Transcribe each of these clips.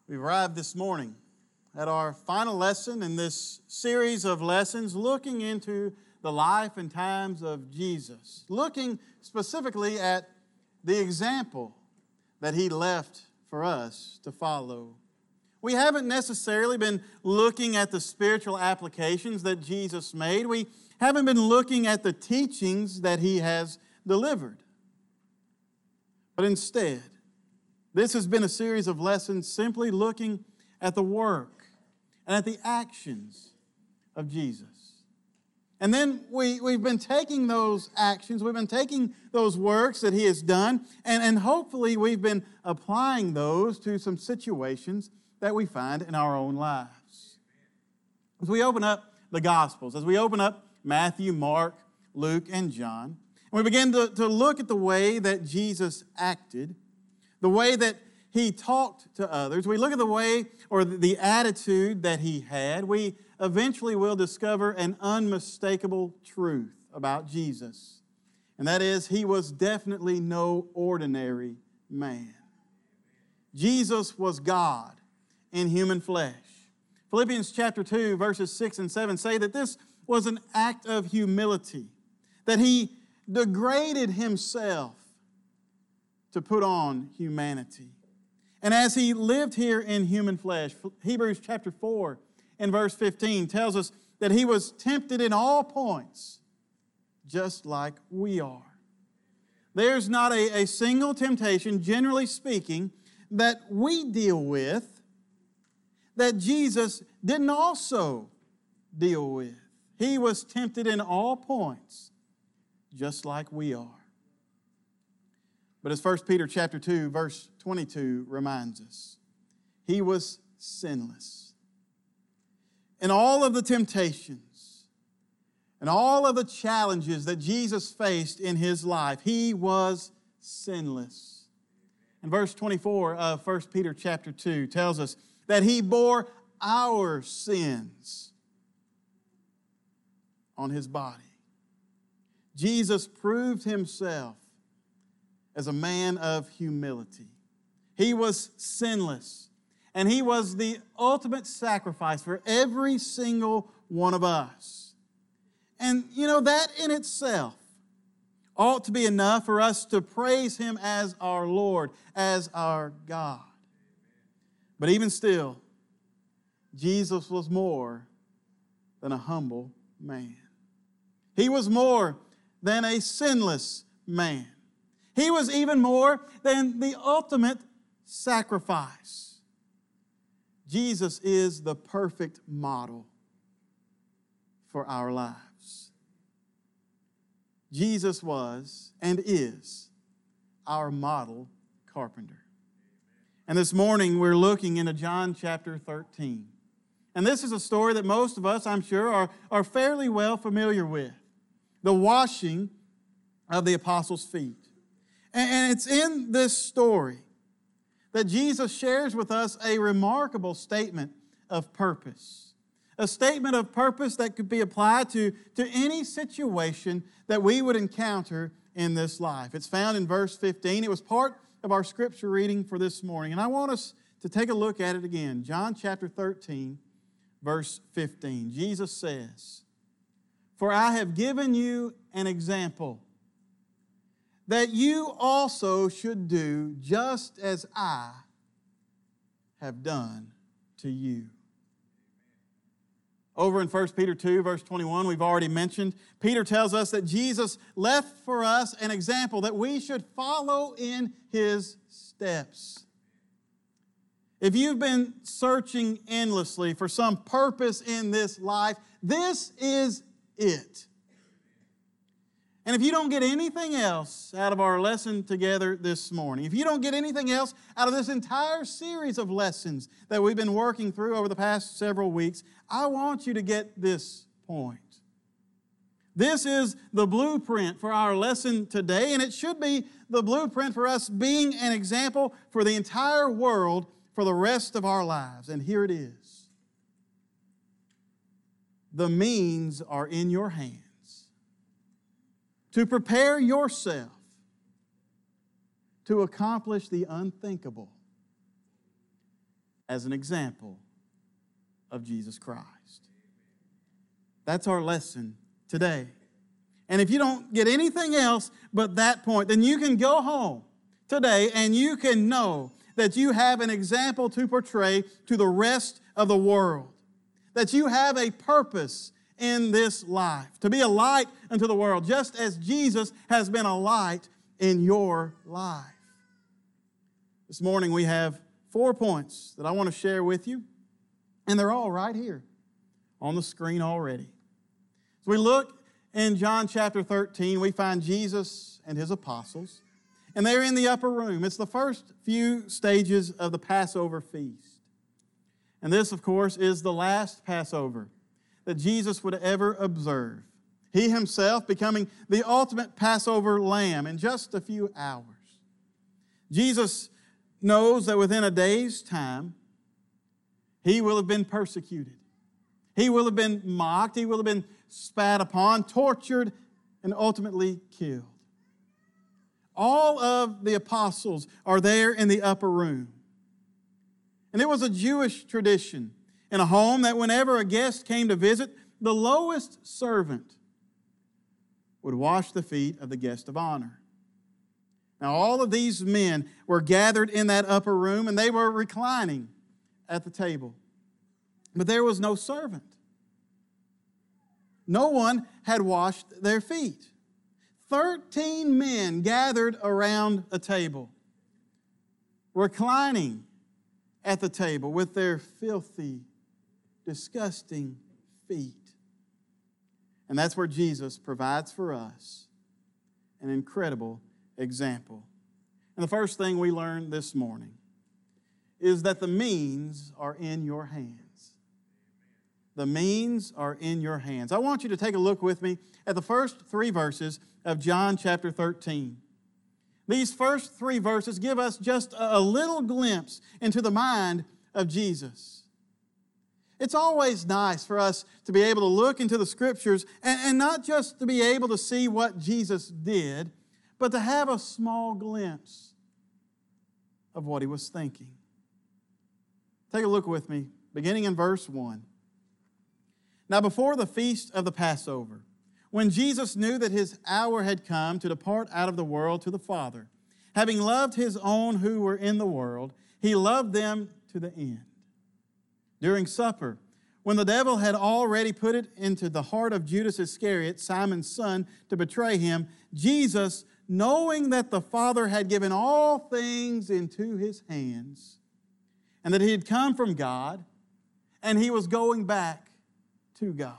We've arrived this morning at our final lesson in this series of lessons looking into the life and times of Jesus, looking specifically at the example that He left for us to follow. We haven't necessarily been looking at the spiritual applications that Jesus made. We haven't been looking at the teachings that He has delivered. But instead, this has been a series of lessons simply looking at the work and at the actions of Jesus. And then we've been taking those actions, we've been taking those works that He has done, and hopefully we've been applying those to some situations that we find in our own lives. As we open up the Gospels, as we open up Matthew, Mark, Luke, and John, and we begin to look at the way that Jesus acted, the way that He talked to others, we look at the way or the attitude that He had, we eventually will discover an unmistakable truth about Jesus. And that is, He was definitely no ordinary man. Jesus was God in human flesh. Philippians chapter 2, verses 6 and 7 say that this was an act of humility, that He degraded Himself to put on humanity. And as He lived here in human flesh, Hebrews chapter 4 and verse 15 tells us that He was tempted in all points, just like we are. There's not a single temptation, generally speaking, that we deal with that Jesus didn't also deal with. He was tempted in all points, just like we are. But as 1 Peter chapter 2, verse 22 reminds us, He was sinless. In all of the temptations and all of the challenges that Jesus faced in His life, He was sinless. And verse 24 of 1 Peter chapter 2 tells us that He bore our sins on His body. Jesus proved Himself as a man of humility. He was sinless, and He was the ultimate sacrifice for every single one of us. And that in itself ought to be enough for us to praise Him as our Lord, as our God. But even still, Jesus was more than a humble man. He was more than a sinless man. He was even more than the ultimate sacrifice. Jesus is the perfect model for our lives. Jesus was and is our model carpenter. And this morning we're looking into John chapter 13. And this is a story that most of us, I'm sure, are fairly well familiar with. The washing of the apostles' feet. And it's in this story that Jesus shares with us a remarkable statement of purpose. A statement of purpose that could be applied to any situation that we would encounter in this life. It's found in verse 15. It was part of our scripture reading for this morning. And I want us to take a look at it again. John chapter 13, verse 15. Jesus says, "For I have given you an example, that you also should do just as I have done to you." Over in 1 Peter 2, verse 21, we've already mentioned, Peter tells us that Jesus left for us an example that we should follow in His steps. If you've been searching endlessly for some purpose in this life, this is it. And if you don't get anything else out of our lesson together this morning, if you don't get anything else out of this entire series of lessons that we've been working through over the past several weeks, I want you to get this point. This is the blueprint for our lesson today, and it should be the blueprint for us being an example for the entire world for the rest of our lives. And here it is. The means are in your hands to prepare yourself to accomplish the unthinkable as an example of Jesus Christ. That's our lesson today. And if you don't get anything else but that point, then you can go home today and you can know that you have an example to portray to the rest of the world. That you have a purpose in this life, to be a light unto the world, just as Jesus has been a light in your life. This morning we have 4 points that I want to share with you, and they're all right here on the screen already. As we look in John chapter 13, we find Jesus and his apostles, and they're in the upper room. It's the first few stages of the Passover feast. And this, of course, is the last Passover that Jesus would ever observe. He himself becoming the ultimate Passover lamb in just a few hours. Jesus knows that within a day's time, he will have been persecuted. He will have been mocked. He will have been spat upon, tortured, and ultimately killed. All of the apostles are there in the upper room. And it was a Jewish tradition in a home that whenever a guest came to visit, the lowest servant would wash the feet of the guest of honor. Now, all of these men were gathered in that upper room, and they were reclining at the table. But there was no servant. No one had washed their feet. 13 men gathered around a table, reclining at the table with their filthy, disgusting feet. And that's where Jesus provides for us an incredible example. And the first thing we learned this morning is that the means are in your hands. The means are in your hands. I want you to take a look with me at the first 3 verses of John chapter 13. These first 3 verses give us just a little glimpse into the mind of Jesus. It's always nice for us to be able to look into the Scriptures and not just to be able to see what Jesus did, but to have a small glimpse of what he was thinking. Take a look with me, beginning in verse 1. Now before the feast of the Passover, when Jesus knew that his hour had come to depart out of the world to the Father, having loved his own who were in the world, he loved them to the end. During supper, when the devil had already put it into the heart of Judas Iscariot, Simon's son, to betray him, Jesus, knowing that the Father had given all things into his hands, and that he had come from God, and he was going back to God.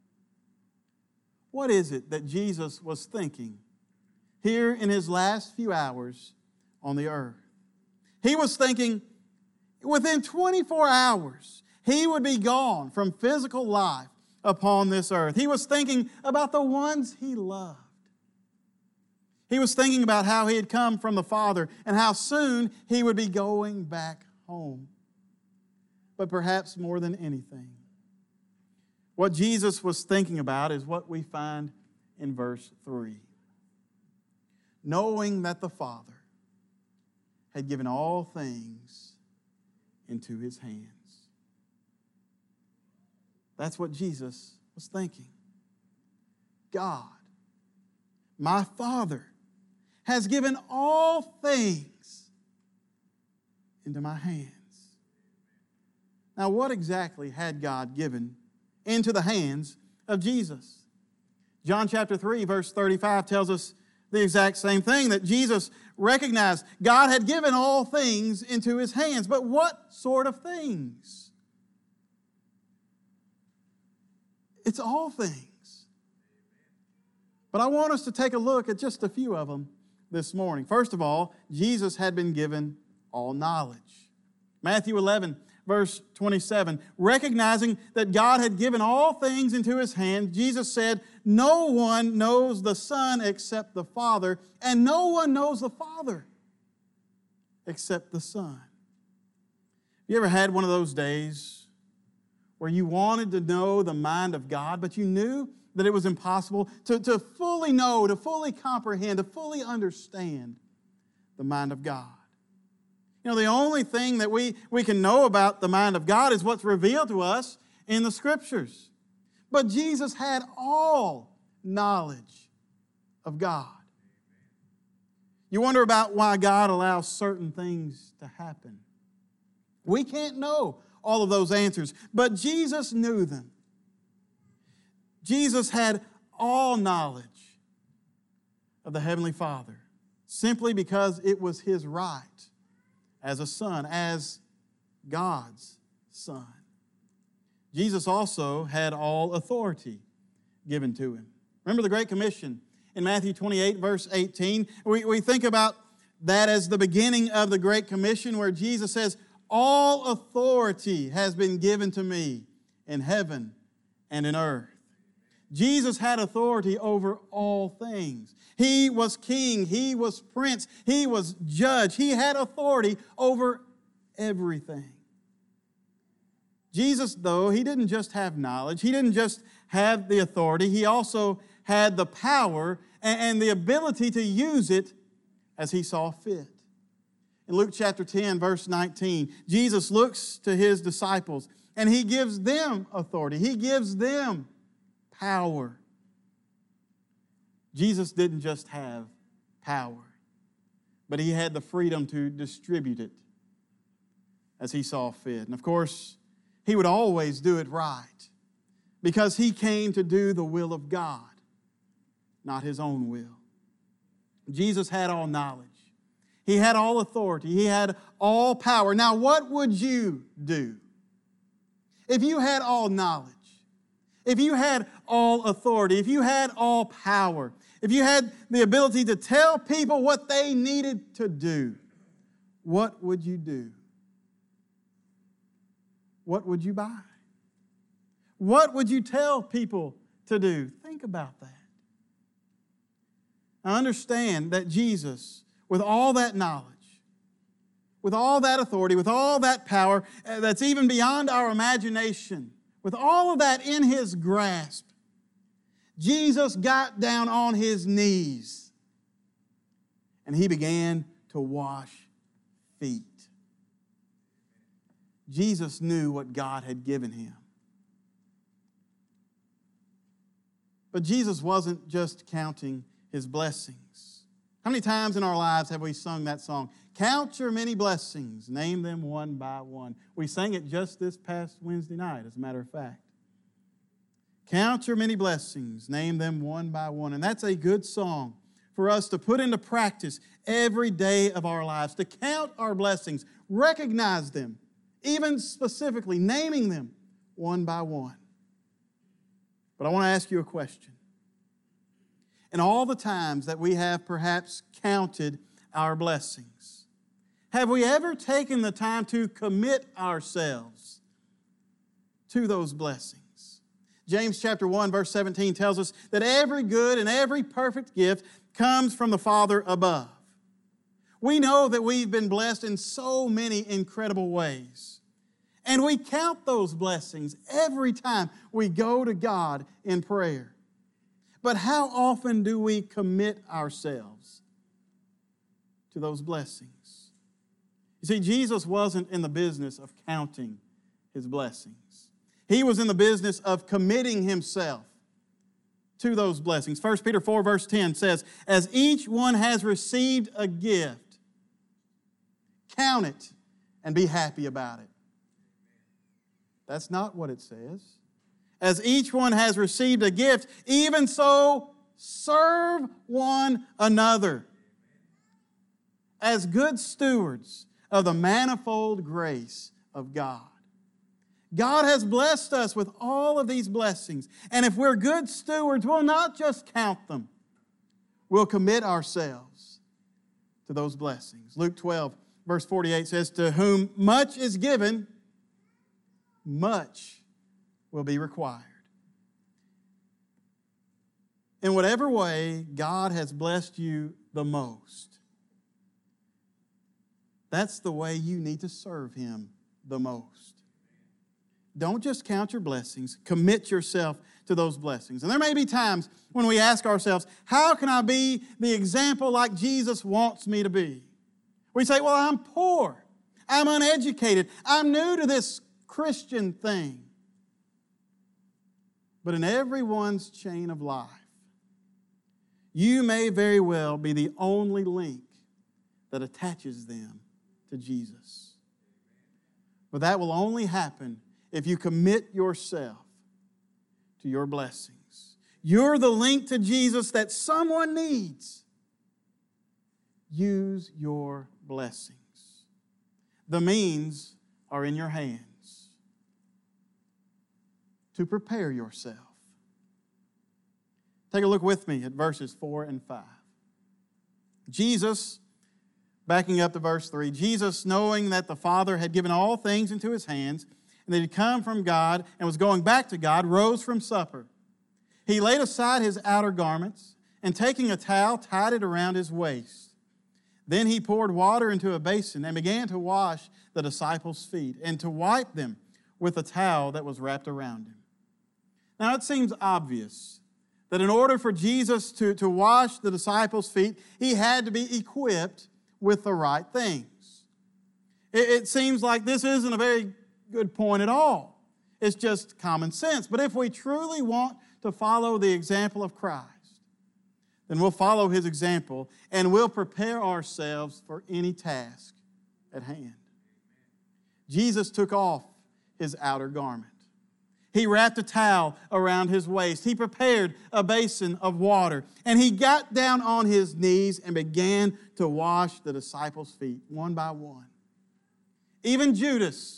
What is it that Jesus was thinking here in his last few hours on the earth? He was thinking within 24 hours, he would be gone from physical life upon this earth. He was thinking about the ones he loved. He was thinking about how he had come from the Father and how soon he would be going back home. But perhaps more than anything, what Jesus was thinking about is what we find in verse 3. Knowing that the Father had given all things into his hands. That's what Jesus was thinking. God, my Father, has given all things into my hands. Now, what exactly had God given into the hands of Jesus? John chapter 3, verse 35 tells us the exact same thing, that Jesus recognized God had given all things into his hands. But what sort of things? It's all things. But I want us to take a look at just a few of them this morning. First of all, Jesus had been given all knowledge. Matthew 11, verse 27, recognizing that God had given all things into his hand, Jesus said, "No one knows the Son except the Father, and no one knows the Father except the Son." You ever had one of those days where you wanted to know the mind of God, but you knew that it was impossible to fully know, to fully comprehend, to fully understand the mind of God? You know, the only thing that we can know about the mind of God is what's revealed to us in the Scriptures. But Jesus had all knowledge of God. You wonder about why God allows certain things to happen. We can't know all of those answers, but Jesus knew them. Jesus had all knowledge of the Heavenly Father simply because it was His right as a son, as God's Son. Jesus also had all authority given to Him. Remember the Great Commission in Matthew 28, verse 18? We think about that as the beginning of the Great Commission, where Jesus says, all authority has been given to me in heaven and in earth. Jesus had authority over all things. He was king, He was prince, He was judge. He had authority over everything. Jesus, though, He didn't just have knowledge, He didn't just have the authority, He also had the power and the ability to use it as He saw fit. In Luke chapter 10, verse 19, Jesus looks to His disciples and He gives them authority. He gives them power. Jesus didn't just have power, but He had the freedom to distribute it as He saw fit. And of course, He would always do it right because He came to do the will of God, not His own will. Jesus had all knowledge. He had all authority. He had all power. Now, what would you do if you had all knowledge? If you had all authority, if you had all power, if you had the ability to tell people what they needed to do, what would you do? What would you buy? What would you tell people to do? Think about that. Now understand that Jesus, with all that knowledge, with all that authority, with all that power that's even beyond our imagination, with all of that in His grasp, Jesus got down on His knees and He began to wash feet. Jesus knew what God had given Him. But Jesus wasn't just counting His blessings. How many times in our lives have we sung that song? Count your many blessings, name them one by one. We sang it just this past Wednesday night, as a matter of fact. Count your many blessings, name them one by one. And that's a good song for us to put into practice every day of our lives, to count our blessings, recognize them, even specifically naming them one by one. But I want to ask you a question. In all the times that we have perhaps counted our blessings, have we ever taken the time to commit ourselves to those blessings? James chapter 1, verse 17 tells us that every good and every perfect gift comes from the Father above. We know that we've been blessed in so many incredible ways. And we count those blessings every time we go to God in prayer. But how often do we commit ourselves to those blessings? You see, Jesus wasn't in the business of counting His blessings. He was in the business of committing Himself to those blessings. 1 Peter 4, verse 10 says, as each one has received a gift, count it and be happy about it. That's not what it says. As each one has received a gift, even so serve one another as good stewards of the manifold grace of God. God has blessed us with all of these blessings. And if we're good stewards, we'll not just count them. We'll commit ourselves to those blessings. Luke 12, verse 48 says, to whom much is given, much will be required. In whatever way God has blessed you the most, that's the way you need to serve Him the most. Don't just count your blessings. Commit yourself to those blessings. And there may be times when we ask ourselves, how can I be the example like Jesus wants me to be? We say, well, I'm poor. I'm uneducated. I'm new to this Christian thing. But in everyone's chain of life, you may very well be the only link that attaches them to Jesus. But that will only happen if you commit yourself to your blessings. You're the link to Jesus that someone needs. Use your blessings. The means are in your hands to prepare yourself. Take a look with me at verses 4 and 5. Jesus, backing up to verse 3, Jesus, knowing that the Father had given all things into His hands, and that He had come from God and was going back to God, rose from supper. He laid aside His outer garments, and taking a towel, tied it around His waist. Then He poured water into a basin and began to wash the disciples' feet and to wipe them with a towel that was wrapped around Him. Now it seems obvious that in order for Jesus to wash the disciples' feet, He had to be equipped with the right things. It seems like this isn't a very good point at all. It's just common sense. But if we truly want to follow the example of Christ, then we'll follow His example and we'll prepare ourselves for any task at hand. Jesus took off His outer garment. He wrapped a towel around His waist. He prepared a basin of water. And He got down on His knees and began to wash the disciples' feet one by one. Even Judas,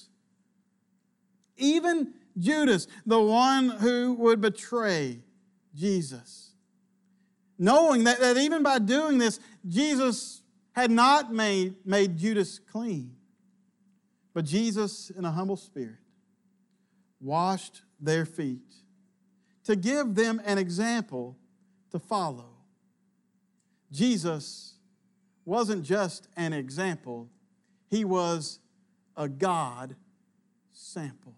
the one who would betray Jesus, knowing that even by doing this, Jesus had not made Judas clean. But Jesus, in a humble spirit, washed their feet to give them an example to follow. Jesus wasn't just an example, He was a God sample.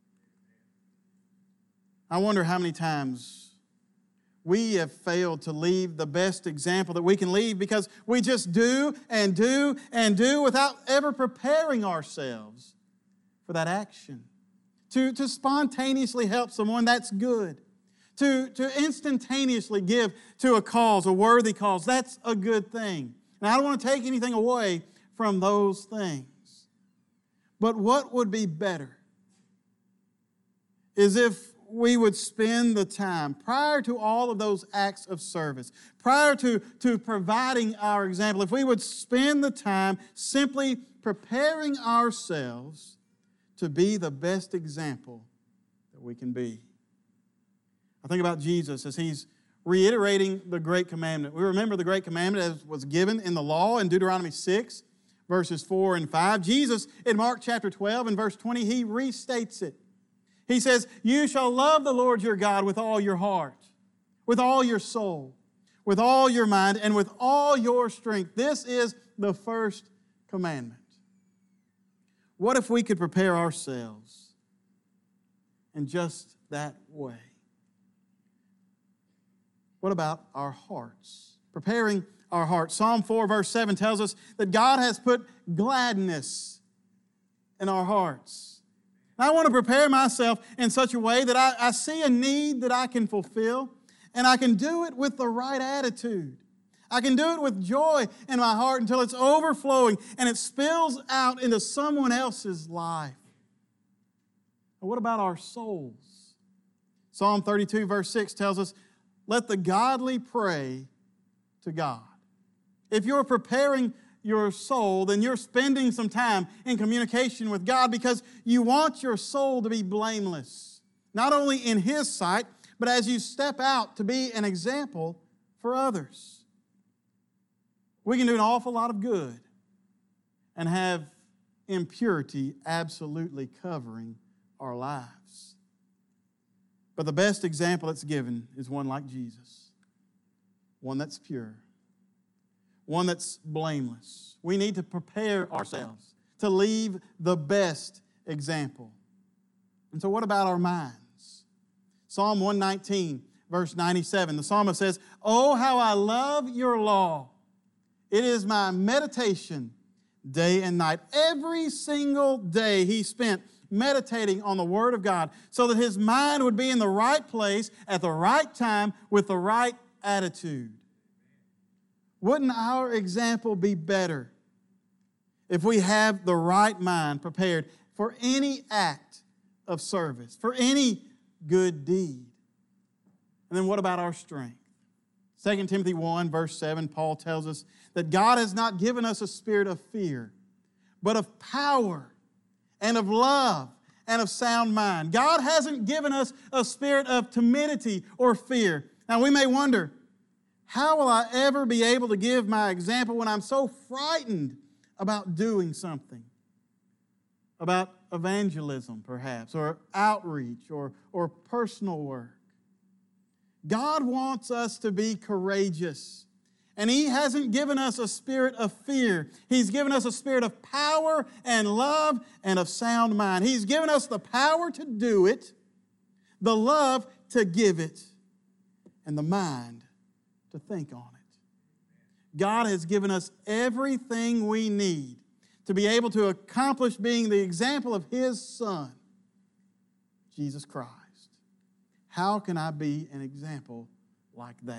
I wonder how many times we have failed to leave the best example that we can leave because we just do and do and do without ever preparing ourselves for that action. To spontaneously help someone, that's good. To instantaneously give to a cause, a worthy cause, that's a good thing. And I don't want to take anything away from those things. But what would be better is if we would spend the time prior to all of those acts of service, prior to providing our example, if we would spend the time simply preparing ourselves to be the best example that we can be. I think about Jesus as He's reiterating the Great Commandment. We remember the Great Commandment as was given in the law in Deuteronomy 6, verses 4 and 5. Jesus, in Mark chapter 12 and verse 20, He restates it. He says, "You shall love the Lord your God with all your heart, with all your soul, with all your mind, and with all your strength. This is the first commandment." What if we could prepare ourselves in just that way? What about our hearts? Preparing our hearts. Psalm 4 verse 7 tells us that God has put gladness in our hearts. And I want to prepare myself in such a way that I see a need that I can fulfill, and I can do it with the right attitude. I can do it with joy in my heart until it's overflowing and it spills out into someone else's life. But what about our souls? Psalm 32 verse 6 tells us, "Let the godly pray to God." If you're preparing your soul, then you're spending some time in communication with God because you want your soul to be blameless, not only in His sight, but as you step out to be an example for others. We can do an awful lot of good and have impurity absolutely covering our lives. But the best example that's given is one like Jesus, one that's pure, one that's blameless. We need to prepare ourselves to leave the best example. And so what about our minds? Psalm 119, verse 97, the psalmist says, "Oh, how I love your law. It is my meditation day and night. Every single day he spent meditating on the Word of God so that his mind would be in the right place at the right time with the right attitude. Wouldn't our example be better if we have the right mind prepared for any act of service, for any good deed? And then what about our strength? 2 Timothy 1, verse 7, Paul tells us that God has not given us a spirit of fear, but of power and of love and of sound mind. God hasn't given us a spirit of timidity or fear. Now we may wonder, how will I ever be able to give my example when I'm so frightened about doing something? About evangelism, perhaps, or outreach, or personal work. God wants us to be courageous. And He hasn't given us a spirit of fear. He's given us a spirit of power and love and of sound mind. He's given us the power to do it, the love to give it, and the mind to think on it. God has given us everything we need to be able to accomplish being the example of His Son, Jesus Christ. How can I be an example like that?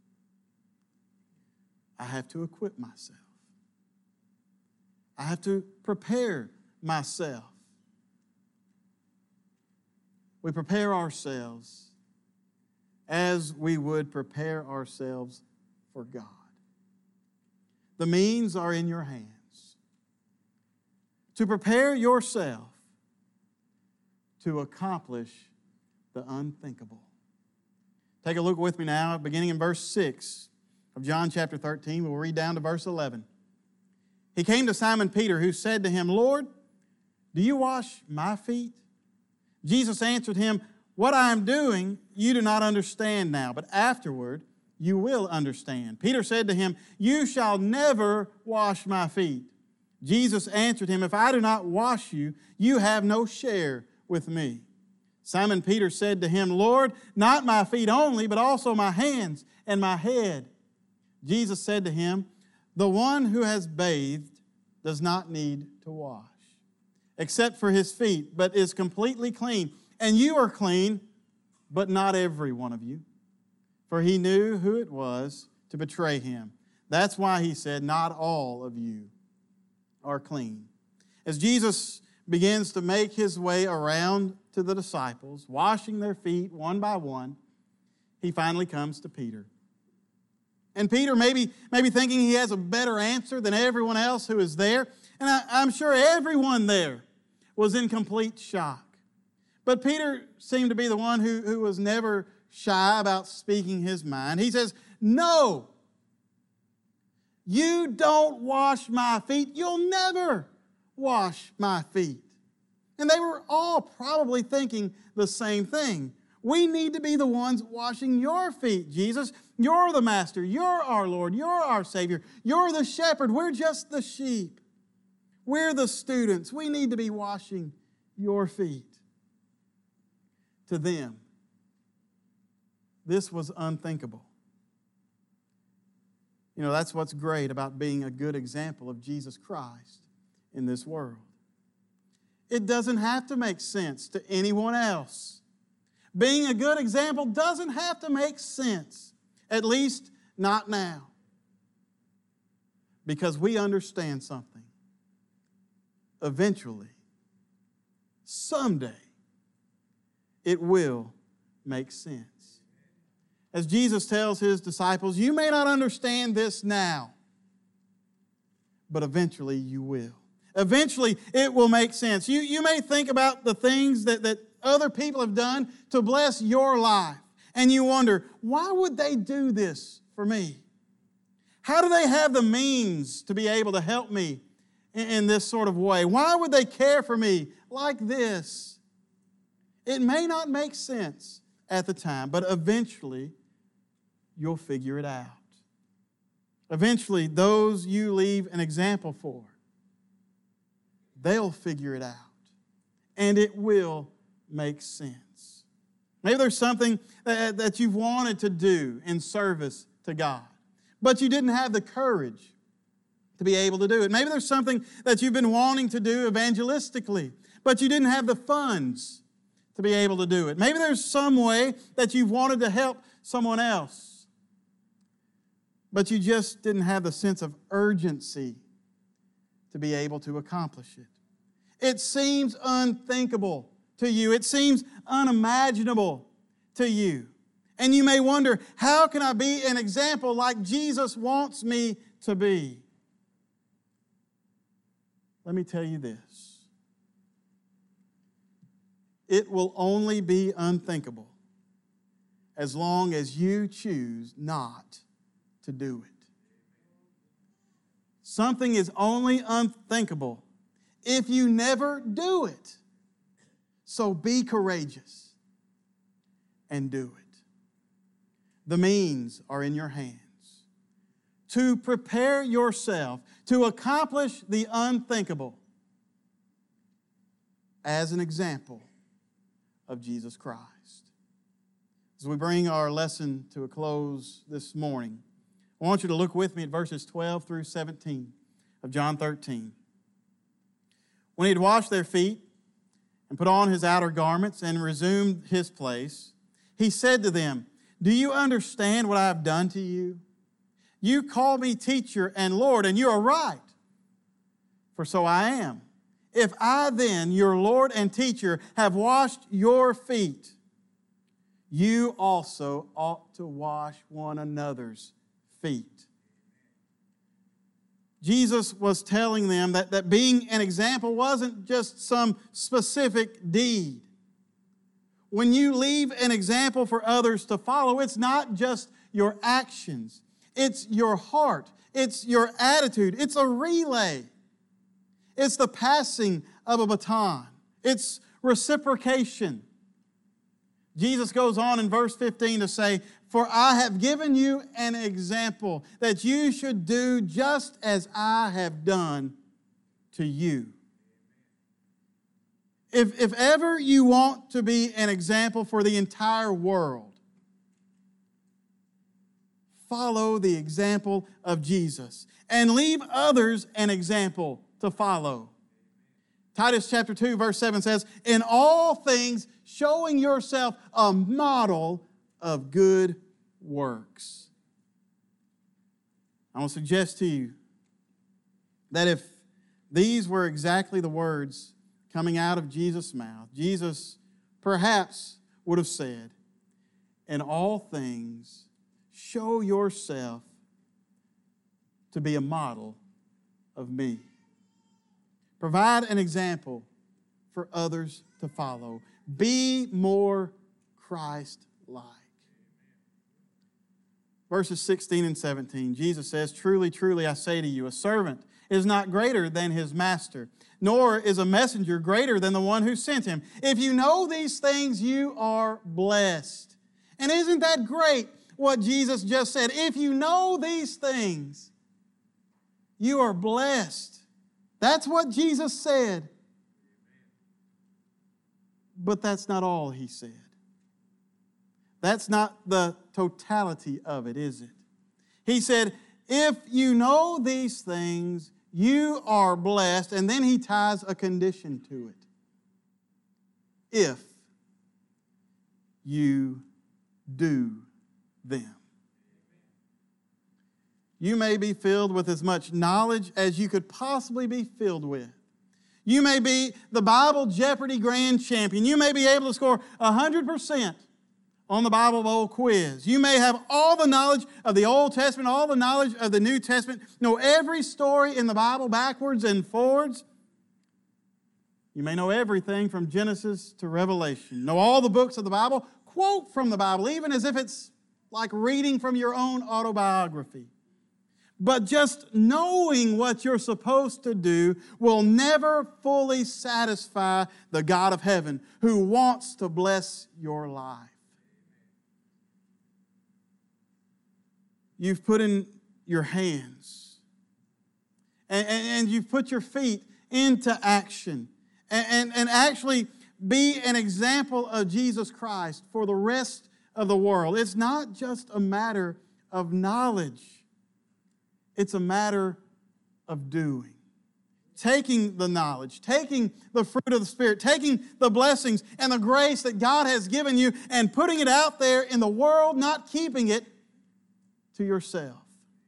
I have to equip myself. I have to prepare myself. We prepare ourselves as we would prepare ourselves for God. The means are in your hands. To prepare yourself to accomplish the unthinkable. Take a look with me now, beginning in verse 6 of John chapter 13. We'll read down to verse 11. He came to Simon Peter, who said to him, "Lord, do you wash my feet?" Jesus answered him, "What I am doing you do not understand now, but afterward you will understand." Peter said to him, "You shall never wash my feet." Jesus answered him, "If I do not wash you, you have no share with me." Simon Peter said to him, "Lord, not my feet only, but also my hands and my head." Jesus said to him, "The one who has bathed does not need to wash, except for his feet, but is completely clean. And you are clean, but not every one of you." For he knew who it was to betray him. That's why he said, "Not all of you are clean." As Jesus begins to make his way around to the disciples, washing their feet one by one, he finally comes to Peter. And Peter maybe thinking he has a better answer than everyone else who is there. And I'm sure everyone there was in complete shock. But Peter seemed to be the one who was never shy about speaking his mind. He says, "No, you don't wash my feet. You'll never wash my feet." And they were all probably thinking the same thing. We need to be the ones washing your feet, Jesus. You're the Master. You're our Lord. You're our Savior. You're the shepherd. We're just the sheep. We're the students. We need to be washing your feet. To them, this was unthinkable. You know, that's what's great about being a good example of Jesus Christ in this world. It doesn't have to make sense to anyone else. Being a good example doesn't have to make sense, at least not now, because we understand something. Eventually, someday, it will make sense. As Jesus tells His disciples, you may not understand this now, but eventually you will. Eventually, it will make sense. You may think about the things that other people have done to bless your life, and you wonder, why would they do this for me? How do they have the means to be able to help me in this sort of way? Why would they care for me like this? It may not make sense at the time, but eventually, you'll figure it out. Eventually, those you leave an example for, they'll figure it out, and it will make sense. Maybe there's something that you've wanted to do in service to God, but you didn't have the courage to be able to do it. Maybe there's something that you've been wanting to do evangelistically, but you didn't have the funds to be able to do it. Maybe there's some way that you've wanted to help someone else, but you just didn't have the sense of urgency to be able to accomplish it. It seems unthinkable to you. It seems unimaginable to you. And you may wonder, how can I be an example like Jesus wants me to be? Let me tell you this. It will only be unthinkable as long as you choose not to do it. Something is only unthinkable if you never do it. So be courageous and do it. The means are in your hands to prepare yourself to accomplish the unthinkable as an example of Jesus Christ. As we bring our lesson to a close this morning, I want you to look with me at verses 12 through 17 of John 13. When he had washed their feet and put on his outer garments and resumed his place, he said to them, "Do you understand what I have done to you? You call me teacher and Lord, and you are right, for so I am. If I then, your Lord and teacher, have washed your feet, you also ought to wash one another's feet." Jesus was telling them that being an example wasn't just some specific deed. When you leave an example for others to follow, it's not just your actions. It's your heart. It's your attitude. It's a relay. It's the passing of a baton. It's reciprocation. Jesus goes on in verse 15 to say, "For I have given you an example that you should do just as I have done to you." If ever you want to be an example for the entire world, follow the example of Jesus and leave others an example to follow. Titus chapter 2 verse 7 says, "In all things showing yourself a model of good works." I want to suggest to you that if these were exactly the words coming out of Jesus' mouth, Jesus perhaps would have said, "In all things show yourself to be a model of me." Provide an example for others to follow. Be more Christ-like. Verses 16 and 17, Jesus says, "Truly, truly, I say to you, a servant is not greater than his master, nor is a messenger greater than the one who sent him. If you know these things, you are blessed." And isn't that great what Jesus just said? If you know these things, you are blessed. That's what Jesus said. But that's not all he said. That's not the totality of it, is it? He said, if you know these things, you are blessed. And then he ties a condition to it. If you do them. You may be filled with as much knowledge as you could possibly be filled with. You may be the Bible Jeopardy grand champion. You may be able to score 100% on the Bible Bowl quiz. You may have all the knowledge of the Old Testament, all the knowledge of the New Testament, know every story in the Bible backwards and forwards. You may know everything from Genesis to Revelation. Know all the books of the Bible, quote from the Bible, even as if it's like reading from your own autobiography. But just knowing what you're supposed to do will never fully satisfy the God of heaven who wants to bless your life. You've put in your hands and you've put your feet into action and actually be an example of Jesus Christ for the rest of the world. It's not just a matter of knowledge. It's a matter of doing. Taking the knowledge, taking the fruit of the Spirit, taking the blessings and the grace that God has given you and putting it out there in the world, not keeping it to yourself.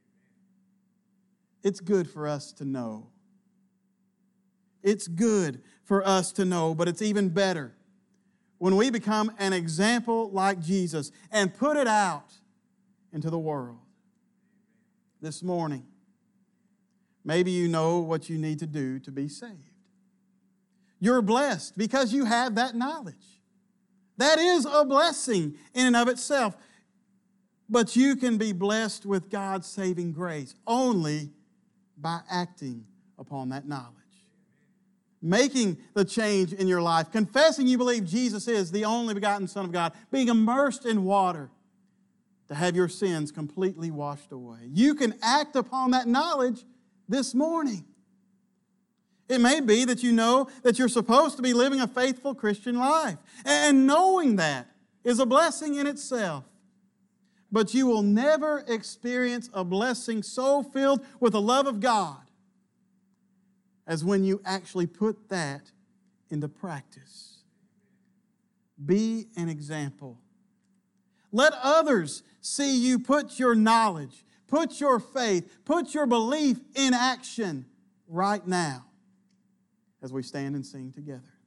It's good for us to know. It's good for us to know, but it's even better when we become an example like Jesus and put it out into the world. This morning, maybe you know what you need to do to be saved. You're blessed because you have that knowledge. That is a blessing in and of itself. But you can be blessed with God's saving grace only by acting upon that knowledge. Making the change in your life, confessing you believe Jesus is the only begotten Son of God, being immersed in water to have your sins completely washed away. You can act upon that knowledge this morning. It may be that you know that you're supposed to be living a faithful Christian life. And knowing that is a blessing in itself. But you will never experience a blessing so filled with the love of God as when you actually put that into practice. Be an example. Let others see you put your knowledge, put your faith, put your belief in action right now as we stand and sing together.